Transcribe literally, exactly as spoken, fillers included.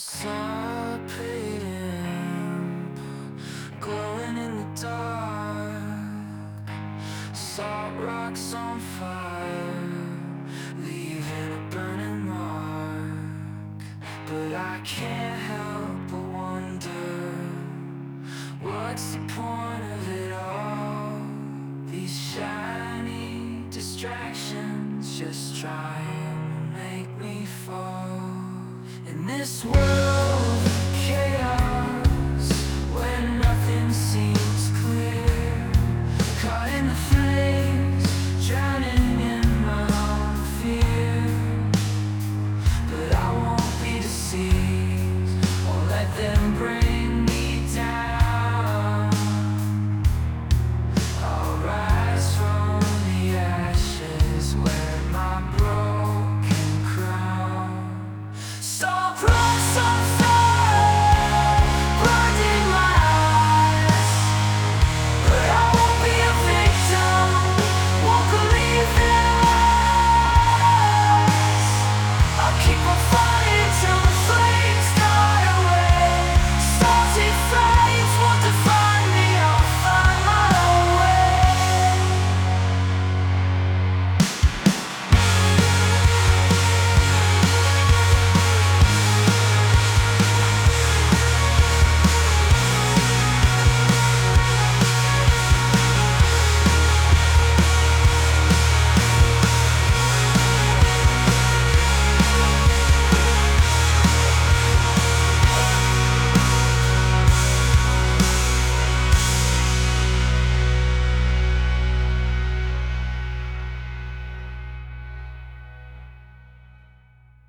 Saw a pretty lamp glowing in the dark. Salt rocks on fire, leaving a burning mark. But I can't help but wonder, what's the point of it all? These shiny distractions just try and make me fall. In this world